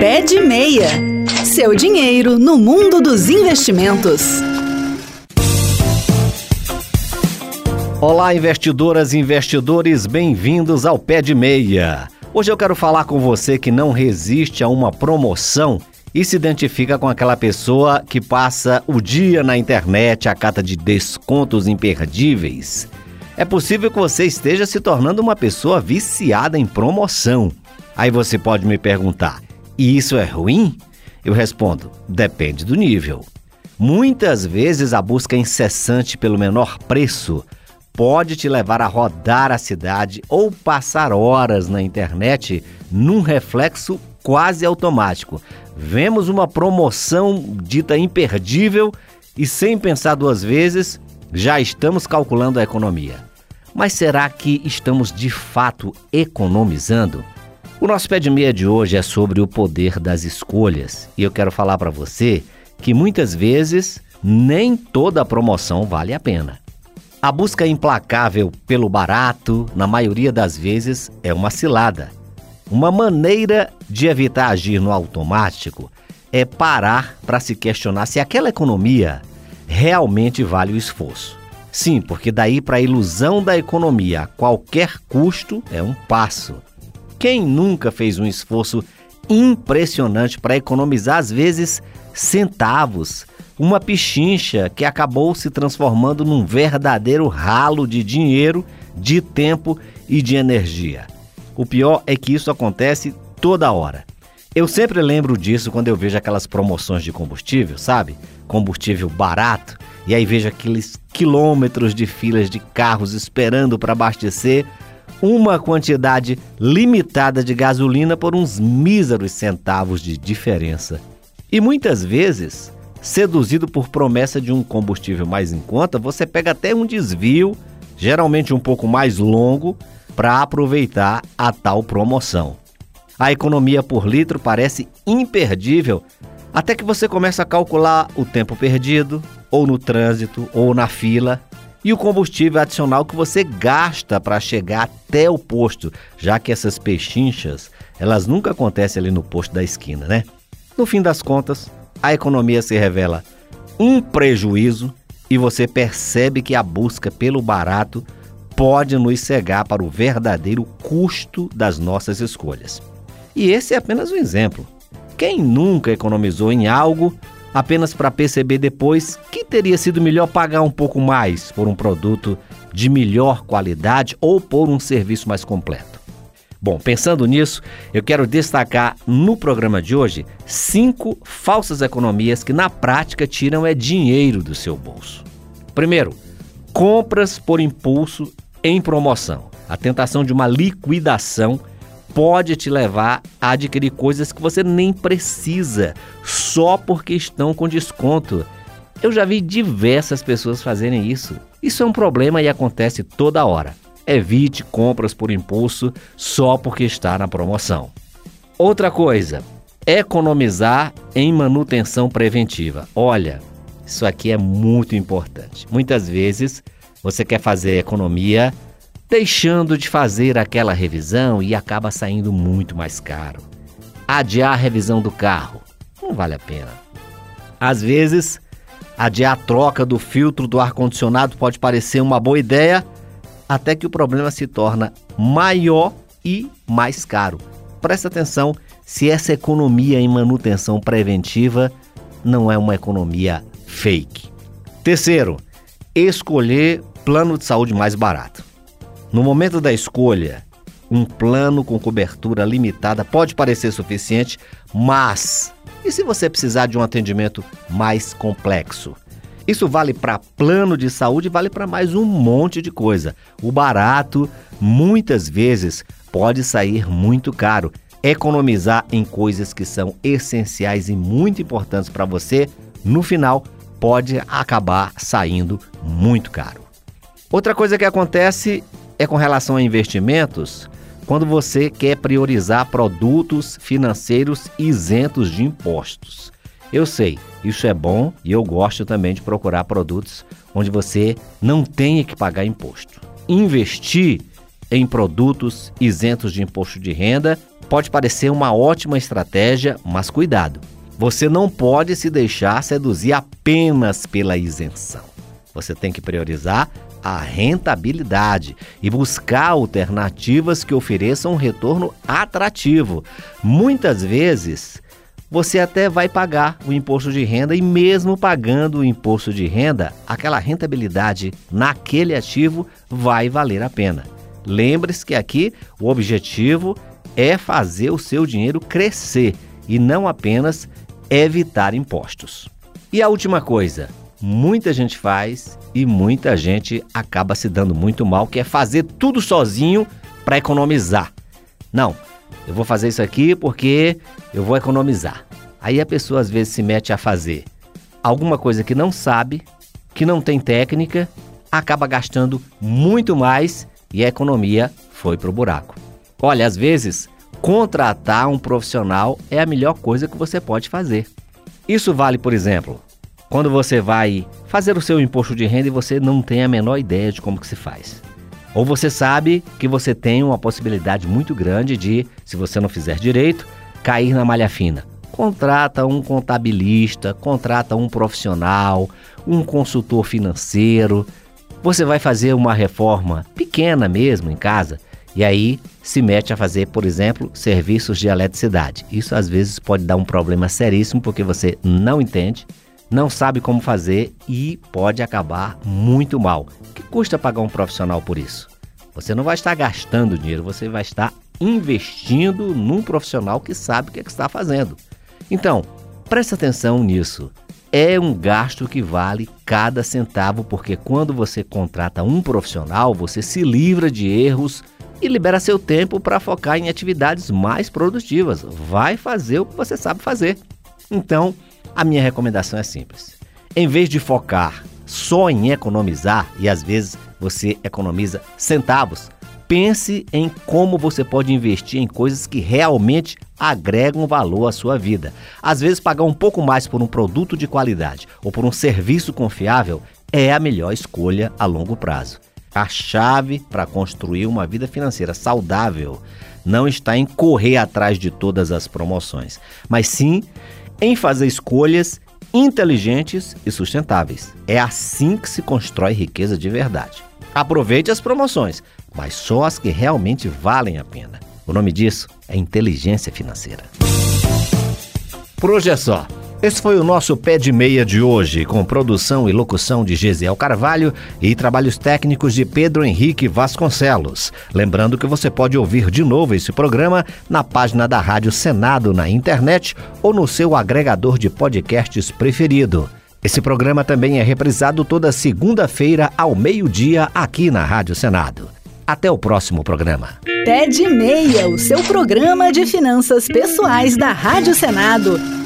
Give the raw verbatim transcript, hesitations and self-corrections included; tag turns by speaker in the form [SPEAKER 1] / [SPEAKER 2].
[SPEAKER 1] Pé de Meia. Seu dinheiro no mundo dos investimentos.
[SPEAKER 2] Olá, investidoras e investidores, bem-vindos ao Pé de Meia. Hoje eu quero falar com você que não resiste a uma promoção e se identifica com aquela pessoa que passa o dia na internet à cata de descontos imperdíveis. É possível que você esteja se tornando uma pessoa viciada em promoção. Aí você pode me perguntar, e isso é ruim? Eu respondo, depende do nível. Muitas vezes a busca incessante pelo menor preço pode te levar a rodar a cidade ou passar horas na internet num reflexo quase automático. Vemos uma promoção dita imperdível e, sem pensar duas vezes, já estamos calculando a economia. Mas será que estamos de fato economizando? O nosso Pé de Meia de hoje é sobre o poder das escolhas e eu quero falar para você que muitas vezes nem toda promoção vale a pena. A busca implacável pelo barato, na maioria das vezes, é uma cilada. Uma maneira de evitar agir no automático é parar para se questionar se aquela economia realmente vale o esforço. Sim, porque daí para a ilusão da economia a qualquer custo é um passo. Quem nunca fez um esforço impressionante para economizar, às vezes, centavos, uma pichincha que acabou se transformando num verdadeiro ralo de dinheiro, de tempo e de energia? O pior é que isso acontece toda hora. Eu sempre lembro disso quando eu vejo aquelas promoções de combustível, sabe? Combustível barato, e aí vejo aqueles quilômetros de filas de carros esperando para abastecer uma quantidade limitada de gasolina por uns míseros centavos de diferença. E muitas vezes, seduzido por promessa de um combustível mais em conta, você pega até um desvio, geralmente um pouco mais longo, para aproveitar a tal promoção. A economia por litro parece imperdível, até que você começa a calcular o tempo perdido, ou no trânsito, ou na fila, e o combustível adicional que você gasta para chegar até o posto, já que essas pechinchas, elas nunca acontecem ali no posto da esquina, né? No fim das contas, a economia se revela um prejuízo e você percebe que a busca pelo barato pode nos cegar para o verdadeiro custo das nossas escolhas. E esse é apenas um exemplo. Quem nunca economizou em algo apenas para perceber depois que teria sido melhor pagar um pouco mais por um produto de melhor qualidade ou por um serviço mais completo? Bom, pensando nisso, eu quero destacar no programa de hoje cinco falsas economias que na prática tiram é dinheiro do seu bolso. Primeiro, compras por impulso em promoção. A tentação de uma liquidação pode te levar a adquirir coisas que você nem precisa, só porque estão com desconto. Eu já vi diversas pessoas fazerem isso. Isso é um problema e acontece toda hora. Evite compras por impulso só porque está na promoção. Outra coisa, economizar em manutenção preventiva. Olha, isso aqui é muito importante. Muitas vezes você quer fazer economia deixando de fazer aquela revisão e acaba saindo muito mais caro. Adiar a revisão do carro não vale a pena. Às vezes, adiar a troca do filtro do ar-condicionado pode parecer uma boa ideia, até que o problema se torna maior e mais caro. Presta atenção se essa economia em manutenção preventiva não é uma economia fake. Terceiro, escolher plano de saúde mais barato. No momento da escolha, um plano com cobertura limitada pode parecer suficiente, mas e se você precisar de um atendimento mais complexo? Isso vale para plano de saúde e vale para mais um monte de coisa. O barato, muitas vezes, pode sair muito caro. Economizar em coisas que são essenciais e muito importantes para você, no final, pode acabar saindo muito caro. Outra coisa que acontece é com relação a investimentos, quando você quer priorizar produtos financeiros isentos de impostos. Eu sei, isso é bom e eu gosto também de procurar produtos onde você não tenha que pagar imposto. Investir em produtos isentos de imposto de renda Pode parecer uma ótima estratégia, mas cuidado. Você não pode se deixar seduzir apenas pela isenção. Você tem que priorizar a rentabilidade e buscar alternativas que ofereçam um retorno atrativo. Muitas vezes, você até vai pagar o imposto de renda e mesmo pagando o imposto de renda, aquela rentabilidade naquele ativo vai valer a pena. Lembre-se que aqui o objetivo é fazer o seu dinheiro crescer e não apenas evitar impostos. E a última coisa, muita gente faz e muita gente acaba se dando muito mal, que é fazer tudo sozinho para economizar. Não, eu vou fazer isso aqui porque eu vou economizar. Aí a pessoa às vezes se mete a fazer alguma coisa que não sabe, que não tem técnica, acaba gastando muito mais e a economia foi pro buraco. Olha, às vezes, contratar um profissional é a melhor coisa que você pode fazer. Isso vale, por exemplo, quando você vai fazer o seu imposto de renda e você não tem a menor ideia de como que se faz. Ou você sabe que você tem uma possibilidade muito grande de, se você não fizer direito, cair na malha fina. Contrata um contabilista, contrata um profissional, um consultor financeiro. Você vai fazer uma reforma pequena mesmo em casa e aí se mete a fazer, por exemplo, serviços de eletricidade. Isso às vezes pode dar um problema seríssimo porque você não entende, não sabe como fazer e pode acabar muito mal. O que custa pagar um profissional por isso? Você não vai estar gastando dinheiro, você vai estar investindo num profissional que sabe o que, é que está fazendo. Então, preste atenção nisso. É um gasto que vale cada centavo, porque quando você contrata um profissional, você se livra de erros e libera seu tempo para focar em atividades mais produtivas. Vai fazer o que você sabe fazer. Então, a minha recomendação é simples. Em vez de focar só em economizar, e às vezes você economiza centavos, pense em como você pode investir em coisas que realmente agregam valor à sua vida. Às vezes, pagar um pouco mais por um produto de qualidade ou por um serviço confiável é a melhor escolha a longo prazo. A chave para construir uma vida financeira saudável não está em correr atrás de todas as promoções, mas sim em fazer escolhas inteligentes e sustentáveis. É assim que se constrói riqueza de verdade. Aproveite as promoções, mas só as que realmente valem a pena. O nome disso é inteligência financeira. Por hoje é só. Esse foi o nosso Pé de Meia de hoje, com produção e locução de Gesiel Carvalho e trabalhos técnicos de Pedro Henrique Vasconcelos. Lembrando que você pode ouvir de novo esse programa na página da Rádio Senado na internet ou no seu agregador de podcasts preferido. Esse programa também é reprisado toda segunda-feira ao meio-dia aqui na Rádio Senado. Até o próximo programa.
[SPEAKER 1] Pé de Meia, o seu programa de finanças pessoais da Rádio Senado.